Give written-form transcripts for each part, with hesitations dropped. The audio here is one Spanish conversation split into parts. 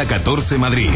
Hora 14 Madrid.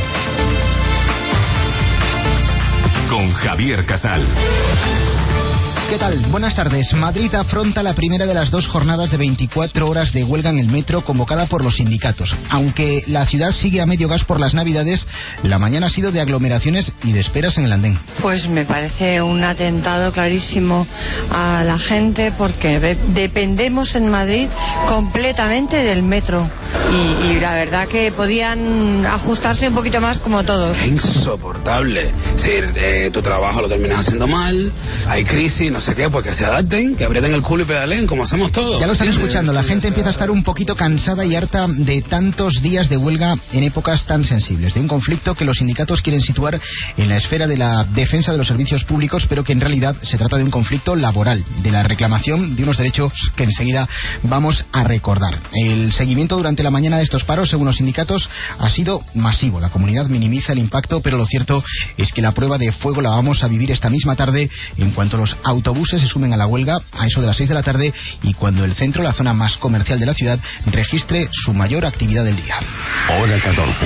Con Javier Casal. ¿Qué tal? Buenas tardes. Madrid afronta la primera de las 2 jornadas de 24 horas de huelga en el metro convocada por los sindicatos. Aunque la ciudad sigue a medio gas por las Navidades, la mañana ha sido de aglomeraciones y de esperas en el andén. Pues me parece un atentado clarísimo a la gente, porque dependemos en Madrid completamente del metro. Y la verdad que podían ajustarse un poquito más como todos. Es insoportable. Si tu trabajo lo terminas haciendo mal, hay crisis, no sé qué, pues que se adapten, que aprieten el culo y pedalen como hacemos todos. Ya lo están escuchando, la gente empieza a estar un poquito cansada y harta de tantos días de huelga en épocas tan sensibles, de un conflicto que los sindicatos quieren situar en la esfera de la defensa de los servicios públicos, pero que en realidad se trata de un conflicto laboral, de la reclamación de unos derechos que enseguida vamos a recordar. El seguimiento durante la mañana de estos paros, según los sindicatos, ha sido masivo. La comunidad minimiza el impacto, pero lo cierto es que la prueba de fuego la vamos a vivir esta misma tarde en cuanto los autobuses se sumen a la huelga a eso de las 6 de la tarde y cuando el centro, la zona más comercial de la ciudad, registre su mayor actividad del día. Hora 14.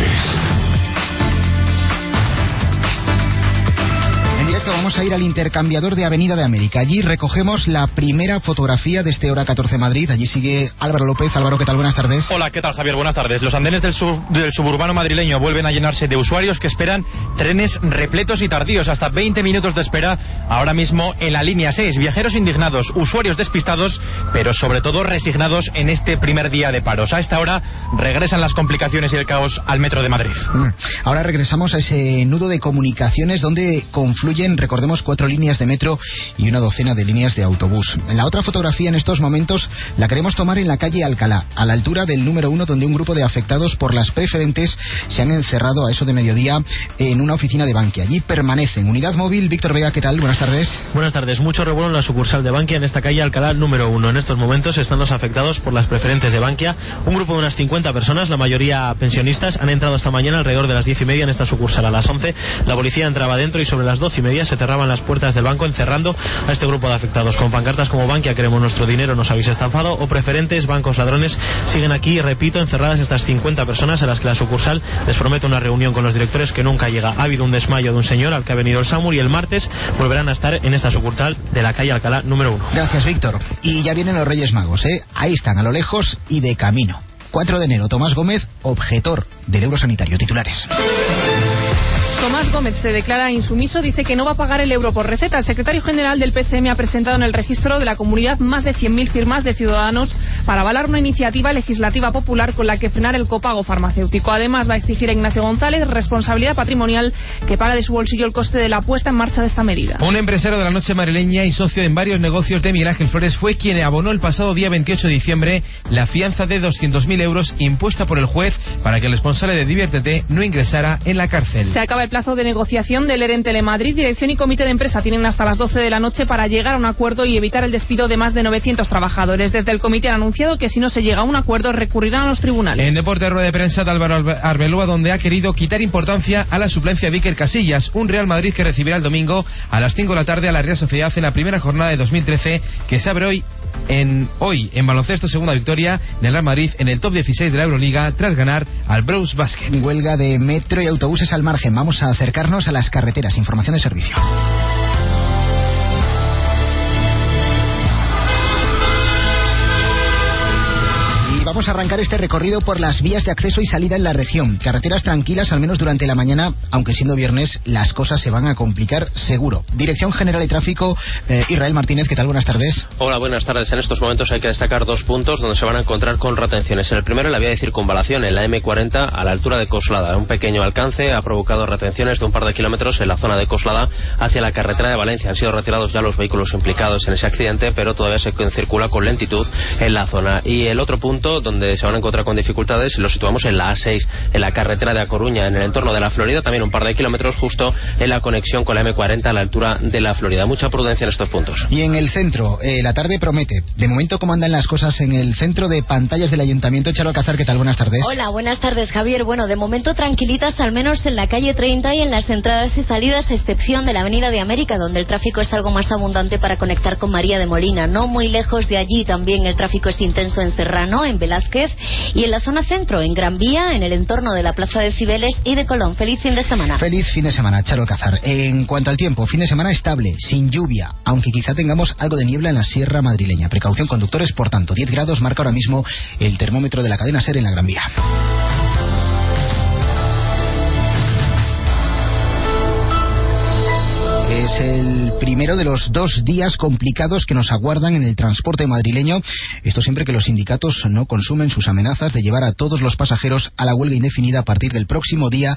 Vamos a ir al intercambiador de Avenida de América. Allí recogemos la primera fotografía de este Hora 14 Madrid. Allí sigue Álvaro López. Álvaro, ¿qué tal? Buenas tardes. Hola, ¿qué tal, Javier? Buenas tardes. Los andenes del suburbano madrileño vuelven a llenarse de usuarios que esperan trenes repletos y tardíos. Hasta 20 minutos de espera ahora mismo en la línea 6. Viajeros indignados, usuarios despistados, pero sobre todo resignados en este primer día de paros. A esta hora regresan las complicaciones y el caos al metro de Madrid. Ahora regresamos a ese nudo de comunicaciones donde confluyen, recordemos, 4 líneas de metro y una docena de líneas de autobús. La otra fotografía en estos momentos la queremos tomar en la calle Alcalá, a la altura del número 1, donde un grupo de afectados por las preferentes se han encerrado a eso de mediodía en una oficina de Bankia. Allí permanecen. Unidad móvil, Víctor Vega, ¿qué tal? Buenas tardes. Buenas tardes. Mucho revuelo en la sucursal de Bankia en esta calle Alcalá número 1. En estos momentos están los afectados por las preferentes de Bankia. Un grupo de unas 50 personas, la mayoría pensionistas, han entrado esta mañana alrededor de las 10:30 en esta sucursal. A las 11 la policía entraba dentro y sobre las 12:30 se cerraban las puertas del banco encerrando a este grupo de afectados con pancartas como Bankia queremos nuestro dinero, nos habéis estafado, o preferentes, bancos ladrones. Siguen aquí, repito, encerradas estas 50 personas a las que la sucursal les promete una reunión con los directores que nunca llega. Ha habido un desmayo de un señor al que ha venido el SAMUR y el martes volverán a estar en esta sucursal de la calle Alcalá número 1. Gracias, Víctor. Y ya vienen los Reyes Magos, ¿eh? Ahí están, a lo lejos y de camino. 4 de enero, Tomás Gómez, objetor del euro sanitario. Titulares. Tomás Gómez se declara insumiso, dice que no va a pagar el euro por receta. El secretario general del PSM ha presentado en el registro de la comunidad más de 100.000 firmas de ciudadanos para avalar una iniciativa legislativa popular con la que frenar el copago farmacéutico. Además, va a exigir a Ignacio González responsabilidad patrimonial, que paga de su bolsillo el coste de la puesta en marcha de esta medida. Un empresario de la noche madrileña y socio en varios negocios de Miguel Ángel Flores fue quien abonó el pasado día 28 de diciembre la fianza de 200.000 euros impuesta por el juez para que el responsable de Diviértete no ingresara en la cárcel. Se acaba el plazo de negociación del ERE en Telemadrid. Dirección y comité de empresa tienen hasta las 12 de la noche para llegar a un acuerdo y evitar el despido de más de 900 trabajadores. Desde el comité han anunciado que si no se llega a un acuerdo recurrirán a los tribunales. En deporte, rueda de prensa de Álvaro Arbeloa, donde ha querido quitar importancia a la suplencia de Iker Casillas. Un Real Madrid que recibirá el domingo a las 5 de la tarde a la Real Sociedad en la primera jornada de 2013 que se abre hoy en baloncesto. Segunda victoria del Real Madrid en el top 16 de la Euroliga tras ganar al Brose Basket. Huelga de metro y autobuses al margen. Vamos a acercarnos a las carreteras. Información de servicio. Vamos a arrancar este recorrido por las vías de acceso y salida en la región. Carreteras tranquilas, al menos durante la mañana, aunque siendo viernes las cosas se van a complicar seguro. Dirección General de Tráfico, Israel Martínez, ¿qué tal? Buenas tardes. Hola, buenas tardes. En estos momentos hay que destacar 2 puntos donde se van a encontrar con retenciones. El primero, en la vía de circunvalación, en la M40, a la altura de Coslada. Un pequeño alcance ha provocado retenciones de un par de kilómetros en la zona de Coslada hacia la carretera de Valencia. Han sido retirados ya los vehículos implicados en ese accidente, pero todavía se circula con lentitud en la zona. Y el otro punto donde se van a encontrar con dificultades lo situamos en la A6, en la carretera de A Coruña, en el entorno de la Florida, también un par de kilómetros justo en la conexión con la M40 a la altura de la Florida. Mucha prudencia en estos puntos. Y en el centro, la tarde promete. De momento, ¿cómo andan las cosas en el centro de pantallas del Ayuntamiento? Charo Alcázar, ¿qué tal? Buenas tardes. Hola, buenas tardes, Javier. Bueno, de momento tranquilitas, al menos en la calle 30 y en las entradas y salidas, a excepción de la Avenida de América, donde el tráfico es algo más abundante para conectar con María de Molina. No muy lejos de allí también el tráfico es intenso en Serrano, en Velázquez Velázquez, y en la zona centro, en Gran Vía, en el entorno de la Plaza de Cibeles y de Colón. Feliz fin de semana. Feliz fin de semana, Charo Alcázar. En cuanto al tiempo, fin de semana estable, sin lluvia, aunque quizá tengamos algo de niebla en la sierra madrileña. Precaución, conductores, por tanto, 10 grados marca ahora mismo el termómetro de la cadena SER en la Gran Vía. Es el primero de los 2 días complicados que nos aguardan en el transporte madrileño. Esto siempre que los sindicatos no consumen sus amenazas de llevar a todos los pasajeros a la huelga indefinida a partir del próximo día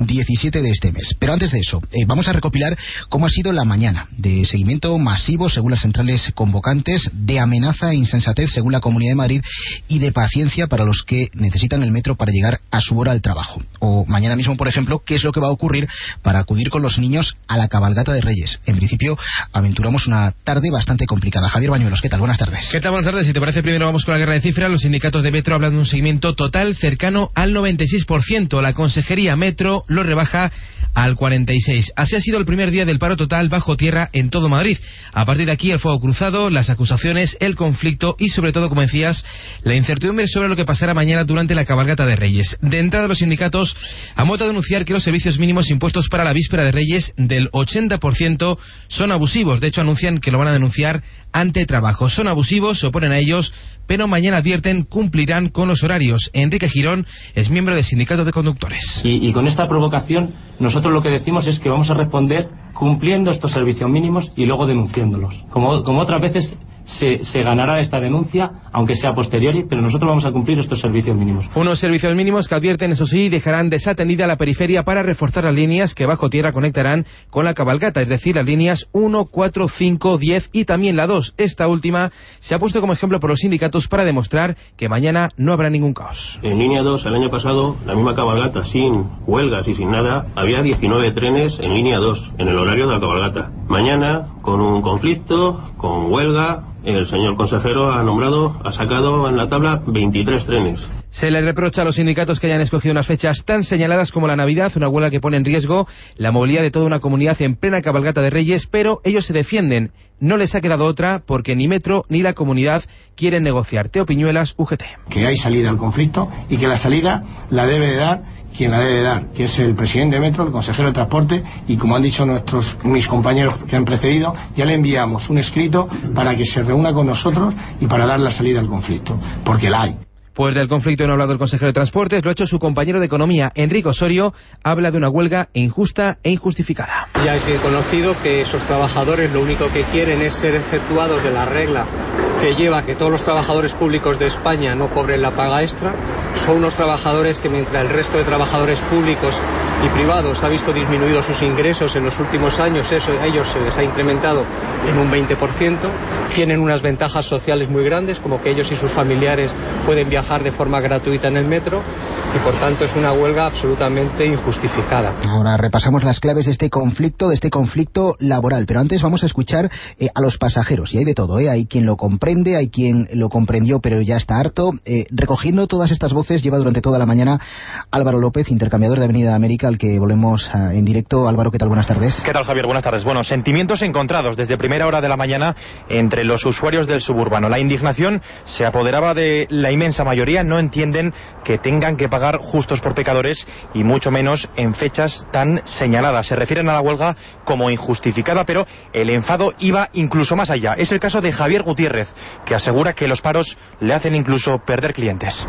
17 de este mes. Pero antes de eso, vamos a recopilar cómo ha sido la mañana de seguimiento masivo según las centrales convocantes, de amenaza e insensatez según la Comunidad de Madrid y de paciencia para los que necesitan el metro para llegar a su hora al trabajo. O mañana mismo, por ejemplo, qué es lo que va a ocurrir para acudir con los niños a la cabalgata de Reyes. En principio, aventuramos una tarde bastante complicada. Javier Bañuelos, ¿qué tal? Buenas tardes. ¿Qué tal? Buenas tardes. Si te parece, primero vamos con la guerra de cifras. Los sindicatos de Metro hablan de un seguimiento total cercano al 96%. La Consejería Metro lo rebaja al 46%. Así ha sido el primer día del paro total bajo tierra en todo Madrid. A partir de aquí, el fuego cruzado, las acusaciones, el conflicto y, sobre todo, como decías, la incertidumbre sobre lo que pasará mañana durante la cabalgata de Reyes. De entrada, los sindicatos han vuelto a denunciar que los servicios mínimos impuestos para la víspera de Reyes del 80% son abusivos. De hecho, anuncian que lo van a denunciar ante Trabajo. Son abusivos, se oponen a ellos, pero mañana advierten cumplirán con los horarios. Enrique Girón es miembro del Sindicato de Conductores. Y con esta provocación, nosotros lo que decimos es que vamos a responder cumpliendo estos servicios mínimos y luego denunciándolos. Como otras veces se ganará esta denuncia, aunque sea posteriori, pero nosotros vamos a cumplir estos servicios mínimos. Unos servicios mínimos que advierten, eso sí, dejarán desatendida la periferia para reforzar las líneas que bajo tierra conectarán con la cabalgata, es decir, las líneas 1, 4, 5, 10 y también la 2. Esta última se ha puesto como ejemplo por los sindicatos para demostrar que mañana no habrá ningún caos. En línea 2, el año pasado, la misma cabalgata, sin huelgas y sin nada, había 19 trenes en línea 2, en el horario de la cabalgata. Mañana, con un conflicto, con huelga, el señor consejero ha sacado en la tabla 23 trenes. Se le reprocha a los sindicatos que hayan escogido unas fechas tan señaladas como la Navidad, una huelga que pone en riesgo la movilidad de toda una comunidad en plena cabalgata de Reyes, pero ellos se defienden. No les ha quedado otra porque ni Metro ni la comunidad quieren negociar. Teo Piñuelas, UGT. Que hay salida al conflicto y que la salida la debe de dar quien la debe dar, que es el presidente de Metro, el consejero de Transporte, y como han dicho mis compañeros que han precedido, ya le enviamos un escrito para que se reúna con nosotros y para dar la salida al conflicto, porque la hay. Pues del conflicto no ha hablado el consejero de Transportes, lo ha hecho su compañero de Economía, Enrique Osorio, habla de una huelga injusta e injustificada. Ya es bien conocido que esos trabajadores lo único que quieren es ser exceptuados de la regla que lleva a que todos los trabajadores públicos de España no cobren la paga extra. Son unos trabajadores que, mientras el resto de trabajadores públicos y privados ha visto disminuidos sus ingresos en los últimos años, eso a ellos se les ha incrementado en un 20%, tienen unas ventajas sociales muy grandes, como que ellos y sus familiares pueden viajar de forma gratuita en el metro, y por tanto es una huelga absolutamente injustificada. Ahora repasamos las claves de este conflicto laboral, pero antes vamos a escuchar a los pasajeros, y hay de todo, hay quien lo comprende, hay quien lo comprendió pero ya está harto. Recogiendo todas estas voces lleva durante toda la mañana Álvaro López, intercambiador de Avenida América, al que volvemos en directo. Álvaro, ¿qué tal? Buenas tardes. ¿Qué tal, Javier? Buenas tardes. Bueno, sentimientos encontrados desde primera hora de la mañana entre los usuarios del suburbano. La indignación se apoderaba de la inmensa mayoría. No entienden que tengan que pagar justos por pecadores, y mucho menos en fechas tan señaladas. Se refieren a la huelga como injustificada, pero el enfado iba incluso más allá. Es el caso de Javier Gutiérrez, que asegura que los paros le hacen incluso perder clientes.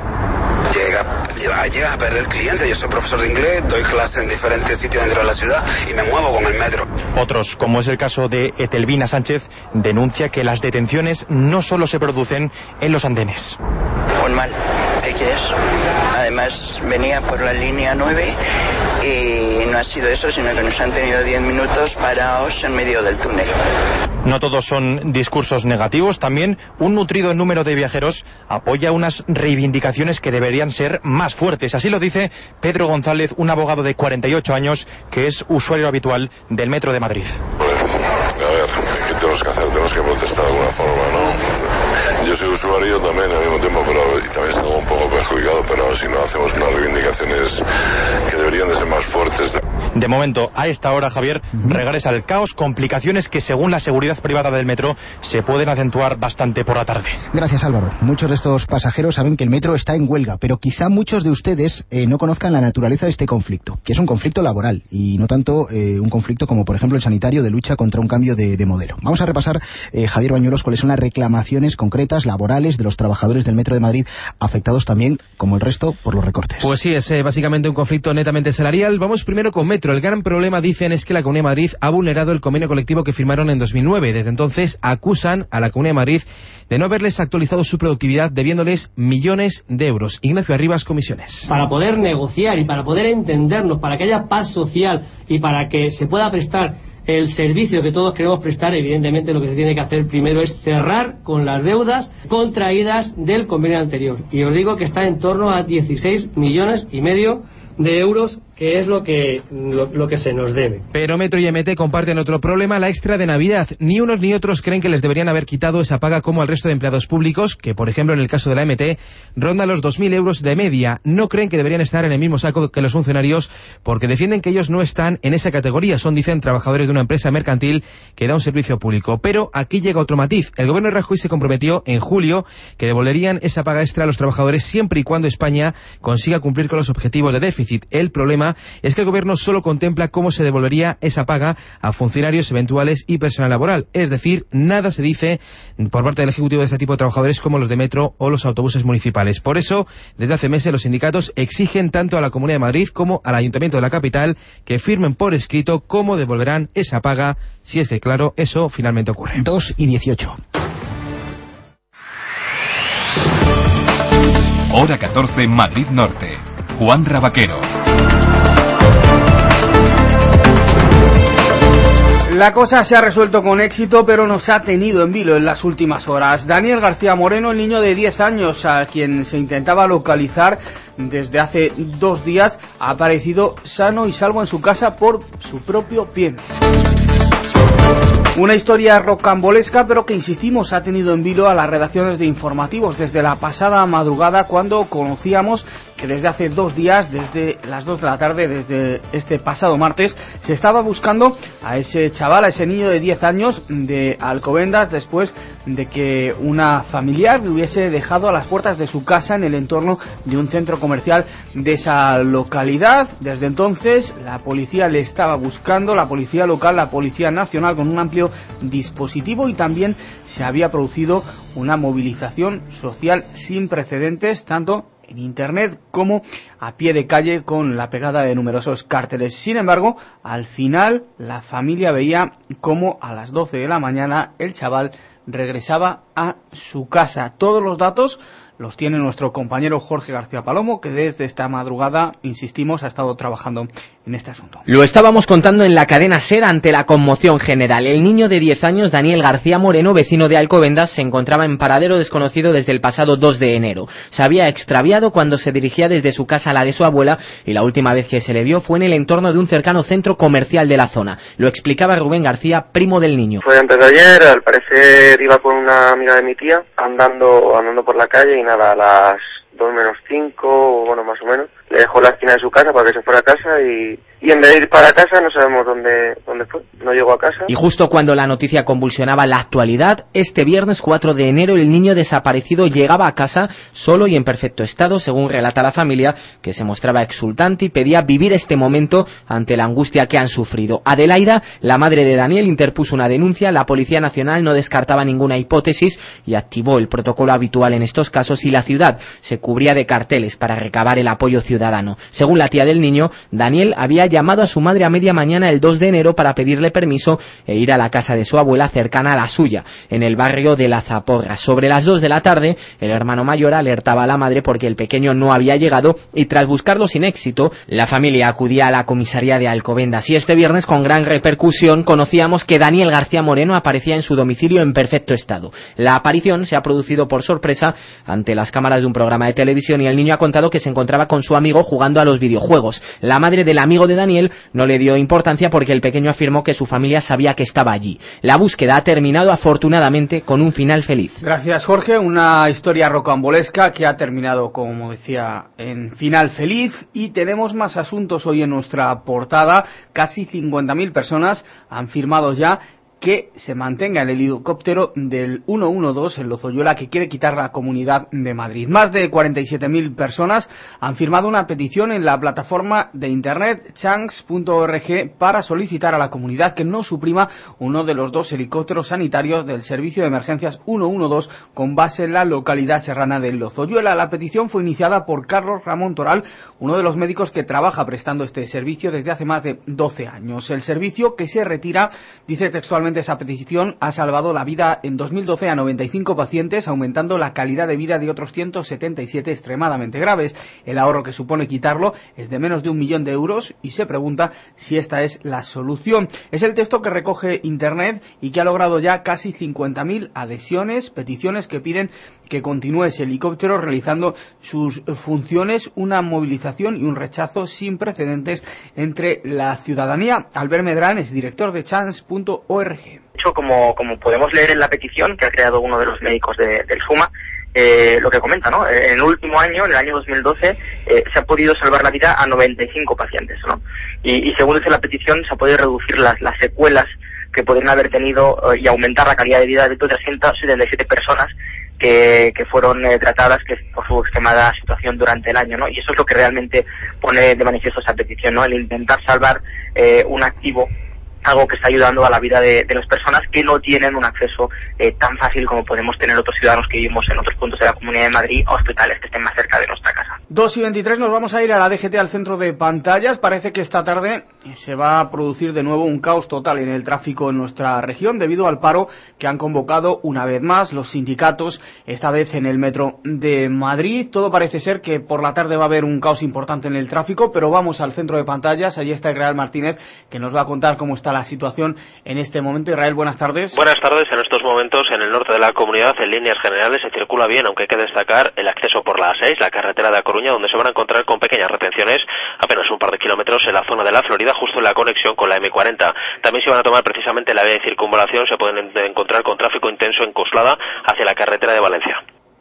Llega a perder clientes. Yo soy profesor de inglés, doy clases en diferentes sitios dentro de la ciudad y me muevo con el metro. Otros, como es el caso de Etelvina Sánchez, denuncia que las detenciones no solo se producen en los andenes. Un mal, ¿qué es? Además venía por la línea 9 y no ha sido eso, sino que nos han tenido 10 minutos parados en medio del túnel. No todos son discursos negativos, también un nutrido número de viajeros apoya unas reivindicaciones que deberían ser más fuertes. Así lo dice Pedro González, un abogado de 48 años que es usuario habitual del Metro de Madrid. A ver, ¿qué tenemos que hacer? Tenemos que protestar de alguna forma, ¿no? Yo soy usuario también al mismo tiempo, pero y también estoy un poco perjudicado, pero si no hacemos unas reivindicaciones que deberían de ser más fuertes. De momento, a esta hora, Javier, regresa el caos, complicaciones que según la seguridad privada del metro se pueden acentuar bastante por la tarde. Gracias, Álvaro. Muchos de estos pasajeros saben que el metro está en huelga, pero quizá muchos de ustedes no conozcan la naturaleza de este conflicto, que es un conflicto laboral y no tanto un conflicto como, por ejemplo, el sanitario de lucha contra un cambio de modelo. Vamos a repasar, Javier Bañuelos, cuáles son las reclamaciones concretas, laborales, de los trabajadores del Metro de Madrid, afectados también, como el resto, por los recortes. Pues sí, es básicamente un conflicto netamente salarial. Vamos primero con Metro. El gran problema, dicen, es que la Comunidad de Madrid ha vulnerado el convenio colectivo que firmaron en 2009. Desde entonces acusan a la Comunidad de Madrid de no haberles actualizado su productividad, debiéndoles millones de euros. Ignacio Arribas, Comisiones. Para poder negociar y para poder entendernos, para que haya paz social y para que se pueda prestar el servicio que todos queremos prestar, evidentemente lo que se tiene que hacer primero es cerrar con las deudas contraídas del convenio anterior. Y os digo que está en torno a 16,5 millones de euros, que es lo que se nos debe. Pero Metro y MT comparten otro problema, la extra de Navidad. Ni unos ni otros creen que les deberían haber quitado esa paga como al resto de empleados públicos, que por ejemplo en el caso de la MT ronda los 2.000 euros de media. No creen que deberían estar en el mismo saco que los funcionarios, porque defienden que ellos no están en esa categoría. Son, dicen, trabajadores de una empresa mercantil que da un servicio público. Pero aquí llega otro matiz. El gobierno de Rajoy se comprometió en julio que devolverían esa paga extra a los trabajadores siempre y cuando España consiga cumplir con los objetivos de déficit. El problema es que el gobierno solo contempla cómo se devolvería esa paga a funcionarios eventuales y personal laboral. Es decir, nada se dice por parte del Ejecutivo de este tipo de trabajadores como los de Metro o los autobuses municipales. Por eso, desde hace meses los sindicatos exigen tanto a la Comunidad de Madrid como al Ayuntamiento de la capital que firmen por escrito cómo devolverán esa paga, si es que, claro, eso finalmente ocurre. 2:18. Hora 14, Madrid Norte. Juan Rabaquero. La cosa se ha resuelto con éxito, pero nos ha tenido en vilo en las últimas horas. Daniel García Moreno, el niño de 10 años a quien se intentaba localizar desde hace 2 días, ha aparecido sano y salvo en su casa por su propio pie. Una historia rocambolesca, pero que, insistimos, ha tenido en vilo a las redacciones de informativos desde la pasada madrugada, cuando conocíamos que desde hace 2 días, desde las 2 de la tarde, desde este pasado martes, se estaba buscando a ese chaval, a ese niño de 10 años de Alcobendas, después de que una familiar le hubiese dejado a las puertas de su casa en el entorno de un centro comercial de esa localidad. Desde entonces la policía le estaba buscando, la policía local, la policía nacional, con un amplio dispositivo, y también se había producido una movilización social sin precedentes, tanto en internet como a pie de calle, con la pegada de numerosos carteles. Sin embargo, al final la familia veía cómo a las 12 de la mañana el chaval regresaba a su casa. Todos los datos los tiene nuestro compañero Jorge García Palomo, que desde esta madrugada, insistimos, ha estado trabajando en este asunto. Lo estábamos contando en la cadena SER ante la conmoción general. El niño de 10 años, Daniel García Moreno, vecino de Alcobendas, se encontraba en paradero desconocido desde el pasado 2 de enero. Se había extraviado cuando se dirigía desde su casa a la de su abuela, y la última vez que se le vio fue en el entorno de un cercano centro comercial de la zona. Lo explicaba Rubén García, primo del niño. Fue antes de ayer, al parecer iba con una amiga de mi tía, andando por la calle, y nada, a las 2 menos 5, bueno, más o menos, le dejó la esquina de su casa para que se fuera a casa, y en vez de ir para casa no sabemos dónde fue, no llegó a casa. Y justo cuando la noticia convulsionaba la actualidad, este viernes 4 de enero el niño desaparecido llegaba a casa solo y en perfecto estado, según relata la familia, que se mostraba exultante y pedía vivir este momento ante la angustia que han sufrido. Adelaida, la madre de Daniel, interpuso una denuncia. La Policía Nacional no descartaba ninguna hipótesis y activó el protocolo habitual en estos casos, y la ciudad se cubría de carteles para recabar el apoyo ciudadano. Según la tía del niño, Daniel había llamado a su madre a media mañana el 2 de enero para pedirle permiso e ir a la casa de su abuela, cercana a la suya, en el barrio de La Zaporra. Sobre las 2 de la tarde, el hermano mayor alertaba a la madre porque el pequeño no había llegado, y tras buscarlo sin éxito, la familia acudía a la comisaría de Alcobendas. Y este viernes, con gran repercusión, conocíamos que Daniel García Moreno aparecía en su domicilio en perfecto estado. La aparición se ha producido por sorpresa ante las cámaras de un programa de televisión, y el niño ha contado que se encontraba con su amigo amigo jugando a los videojuegos. La madre del amigo de Daniel no le dio importancia porque el pequeño afirmó que su familia sabía que estaba allí. La búsqueda ha terminado afortunadamente con un final feliz. Gracias, Jorge. Una historia rocambolesca que ha terminado, como decía, en final feliz. Y tenemos más asuntos hoy en nuestra portada. Casi 50.000 personas han firmado ya que se mantenga el helicóptero del 112 en Lozoyuela, que quiere quitar la Comunidad de Madrid. Más de 47.000 personas han firmado una petición en la plataforma de internet change.org para solicitar a la comunidad que no suprima uno de los 2 helicópteros sanitarios del Servicio de Emergencias 112 con base en la localidad serrana de Lozoyuela. La petición fue iniciada por Carlos Ramón Toral, uno de los médicos que trabaja prestando este servicio desde hace más de 12 años. El servicio, que se retira, dice textualmente, esa petición, ha salvado la vida en 2012 a 95 pacientes, aumentando la calidad de vida de otros 177 extremadamente graves. El ahorro que supone quitarlo es de menos de 1 millón de euros y se pregunta si esta es la solución. Es el texto que recoge Internet y que ha logrado ya casi 50.000 adhesiones, peticiones que piden que continúe ese helicóptero realizando sus funciones, una movilización y un rechazo sin precedentes entre la ciudadanía. Albert Medrán es director de change.org. De hecho, como podemos leer en la petición que ha creado uno de los médicos del SUMA, lo que comenta, ¿no? En el último año, en el año 2012, se ha podido salvar la vida a 95 pacientes, ¿no? Y según dice la petición, se ha podido reducir las secuelas que podrían haber tenido y aumentar la calidad de vida de 377 personas que fueron tratadas por su extremada situación durante el año, ¿no? Y eso es lo que realmente pone de manifiesto esa petición, ¿no? El intentar salvar un activo, algo que está ayudando a la vida de las personas que no tienen un acceso tan fácil como podemos tener otros ciudadanos que vivimos en otros puntos de la Comunidad de Madrid, a hospitales que estén más cerca de nuestra casa. 2:23, nos vamos a ir a la DGT, al centro de pantallas. Parece que esta tarde se va a producir de nuevo un caos total en el tráfico en nuestra región debido al paro que han convocado una vez más los sindicatos, esta vez en el metro de Madrid. Todo parece ser que por la tarde va a haber un caos importante en el tráfico, pero vamos al centro de pantallas. Allí está Israel Martínez, que nos va a contar cómo está la situación en este momento. Israel, buenas tardes. Buenas tardes. En estos momentos en el norte de la comunidad, en líneas generales, se circula bien, aunque hay que destacar el acceso por la A6, la carretera de A Coruña, donde se van a encontrar con pequeñas retenciones, apenas un par de kilómetros en la zona de la Florida, justo en la conexión con la M40. También se van a tomar precisamente la vía de circunvalación, se pueden encontrar con tráfico intenso en Coslada hacia la carretera de Valencia.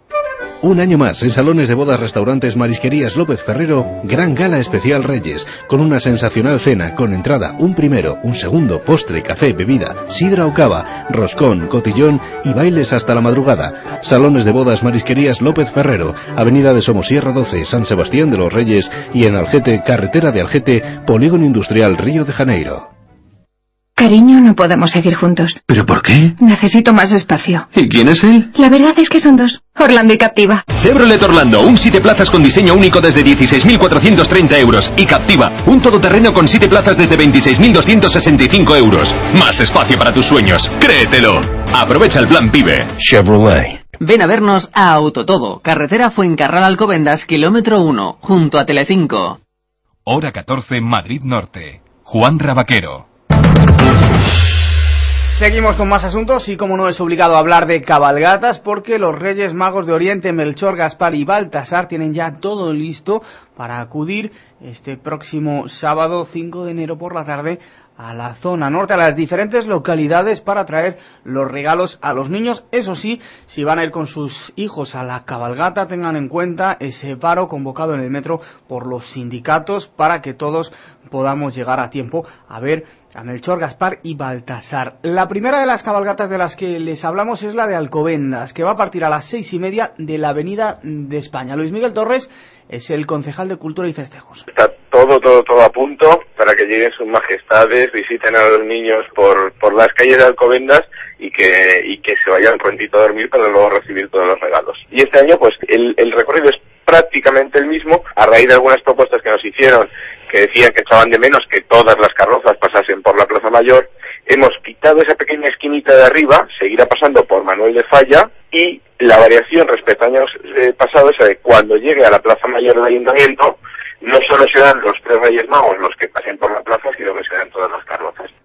Un año más, en salones de bodas, restaurantes, marisquerías López Ferrero, gran gala especial Reyes, con una sensacional cena, con entrada, un primero, un segundo, postre, café, bebida, sidra o cava, roscón, cotillón y bailes hasta la madrugada. Salones de bodas, marisquerías López Ferrero, avenida de Somosierra 12, San Sebastián de los Reyes, y en Algete, carretera de Algete, Polígono Industrial Río de Janeiro. Cariño, no podemos seguir juntos. ¿Pero por qué? Necesito más espacio. ¿Y quién es él? La verdad es que son 2. Orlando y Captiva. Chevrolet Orlando, un 7 plazas con diseño único desde 16.430 euros. Y Captiva, un todoterreno con 7 plazas desde 26.265 euros. Más espacio para tus sueños. Créetelo. Aprovecha el plan PIBE. Chevrolet. Ven a vernos a Autotodo, carretera Fuencarral Alcobendas, kilómetro 1, junto a Telecinco. Hora 14, Madrid Norte. Juan Rabaquero. Seguimos con más asuntos y como no es obligado hablar de cabalgatas porque los Reyes Magos de Oriente, Melchor, Gaspar y Baltasar tienen ya todo listo para acudir este próximo sábado 5 de enero por la tarde a la zona norte, a las diferentes localidades para traer los regalos a los niños. Eso sí, si van a ir con sus hijos a la cabalgata, tengan en cuenta ese paro convocado en el metro por los sindicatos para que todos podamos llegar a tiempo a ver a Melchor, Gaspar y Baltasar. La primera de las cabalgatas de las que les hablamos es la de Alcobendas, que va a partir a las 6:30 de la Avenida de España. Luis Miguel Torres es el concejal de Cultura y Festejos. Está todo a punto para que lleguen sus majestades, visiten a los niños por las calles de Alcobendas y que se vayan prontito a dormir para luego recibir todos los regalos. Y este año pues el recorrido es prácticamente el mismo, a raíz de algunas propuestas que nos hicieron que decían que echaban de menos que todas las carrozas pasasen por la Plaza Mayor. Hemos quitado esa pequeña esquinita de arriba, seguirá pasando por Manuel de Falla, y la variación respecto a años pasados es de cuando llegue a la Plaza Mayor del Ayuntamiento, no solo serán los 3 Reyes Magos los que pasen por la plaza, sino que serán todas las carrozas.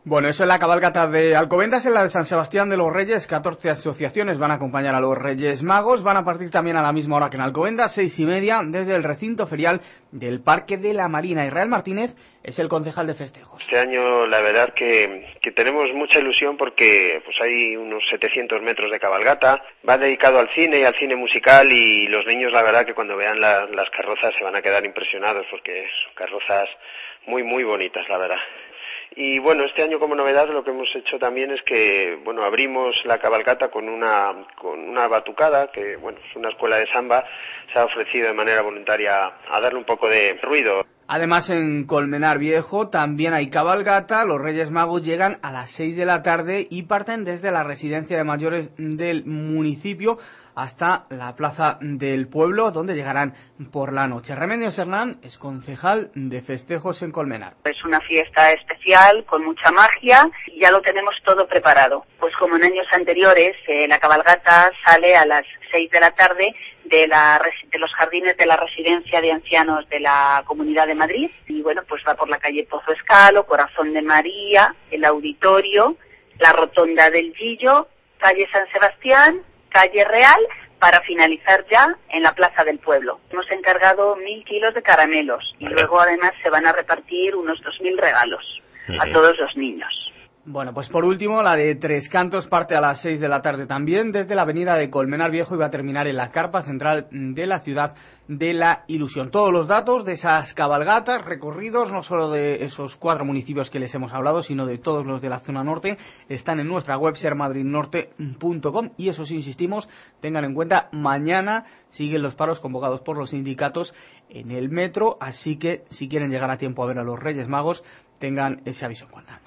Bueno, eso es la cabalgata de Alcobendas. En la de San Sebastián de los Reyes, 14 asociaciones van a acompañar a los Reyes Magos. Van a partir también a la misma hora que en Alcobendas, 6:30, desde el recinto ferial del Parque de la Marina. Israel Martínez es el concejal de festejos. Este año la verdad que tenemos mucha ilusión porque pues hay unos 700 metros de cabalgata. Va dedicado al cine y al cine musical, y los niños la verdad que cuando vean las carrozas se van a quedar impresionados porque son carrozas muy muy bonitas, la verdad. Y bueno, este año como novedad lo que hemos hecho también es que, bueno, abrimos la cabalgata con una batucada, que bueno, es una escuela de samba, se ha ofrecido de manera voluntaria a darle un poco de ruido. Además, en Colmenar Viejo también hay cabalgata. Los Reyes Magos llegan a las 6 de la tarde y parten desde la residencia de mayores del municipio hasta la plaza del pueblo, donde llegarán por la noche. Remedios Hernán es concejal de festejos en Colmenar. Es una fiesta especial, con mucha magia, y ya lo tenemos todo preparado. Pues como en años anteriores, la cabalgata sale a las 6 de la tarde de los jardines de la residencia de ancianos de la Comunidad de Madrid, y bueno, pues va por la calle Pozo Escalo, Corazón de María, el Auditorio, la Rotonda del Gillo, calle San Sebastián, calle Real, para finalizar ya en la Plaza del Pueblo. Hemos encargado 1.000 kilos de caramelos y luego además se van a repartir unos 2.000 regalos a todos los niños. Bueno, pues por último, la de Tres Cantos parte a las 6 de la tarde también desde la avenida de Colmenar Viejo y va a terminar en la carpa central de la ciudad de la Ilusión. Todos los datos de esas cabalgatas, recorridos, no solo de esos 4 municipios que les hemos hablado, sino de todos los de la zona norte, están en nuestra web sermadridnorte.com, y eso sí, insistimos, tengan en cuenta, mañana siguen los paros convocados por los sindicatos en el metro, así que si quieren llegar a tiempo a ver a los Reyes Magos, tengan ese aviso en cuenta.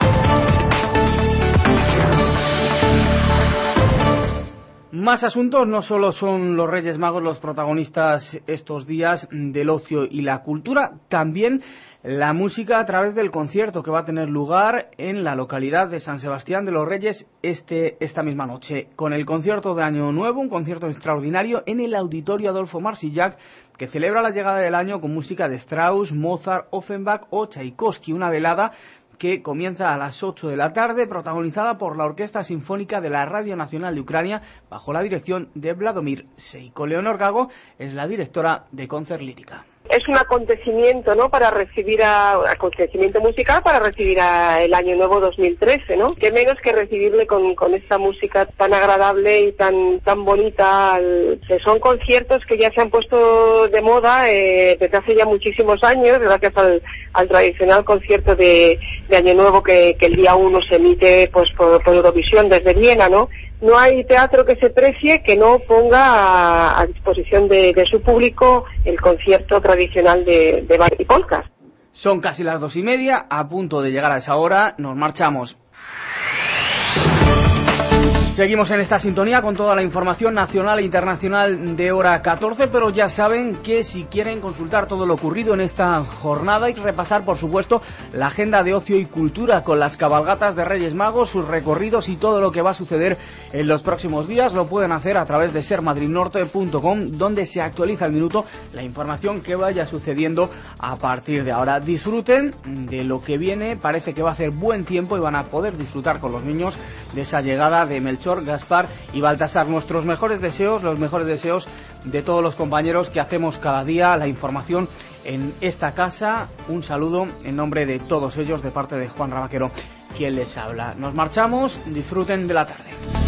Más asuntos, no solo son los Reyes Magos los protagonistas estos días del ocio y la cultura, también la música a través del concierto que va a tener lugar en la localidad de San Sebastián de los Reyes esta misma noche, con el concierto de Año Nuevo, un concierto extraordinario en el Auditorio Adolfo Marsillac, que celebra la llegada del año con música de Strauss, Mozart, Offenbach o Tchaikovsky, una velada que comienza a las 8 de la tarde, protagonizada por la Orquesta Sinfónica de la Radio Nacional de Ucrania, bajo la dirección de Vladimir Seiko. Leonor Gago es la directora de Concert Lírica. Es un acontecimiento, ¿no?, para recibir acontecimiento musical para recibir el Año Nuevo 2013, ¿no? Qué menos que recibirle con esta música tan agradable y tan bonita. Son conciertos que ya se han puesto de moda desde hace ya muchísimos años, gracias al tradicional concierto de Año Nuevo que el día 1 se emite pues por Eurovisión desde Viena, ¿no? No hay teatro que se precie que no ponga a disposición de su público el concierto tradicional de bar y polkas. Son casi las 2:30, a punto de llegar a esa hora, nos marchamos. Seguimos en esta sintonía con toda la información nacional e internacional de hora 14, pero ya saben que si quieren consultar todo lo ocurrido en esta jornada y repasar, por supuesto, la agenda de ocio y cultura con las cabalgatas de Reyes Magos, sus recorridos y todo lo que va a suceder en los próximos días, lo pueden hacer a través de sermadridnorte.com, donde se actualiza al minuto la información que vaya sucediendo a partir de ahora. Disfruten de lo que viene, parece que va a hacer buen tiempo y van a poder disfrutar con los niños de esa llegada de Melchor, Gaspar y Baltasar. Nuestros mejores deseos, los mejores deseos de todos los compañeros que hacemos cada día la información en esta casa. Un saludo en nombre de todos ellos de parte de Juan Rabaquero, quien les habla. Nos marchamos, disfruten de la tarde.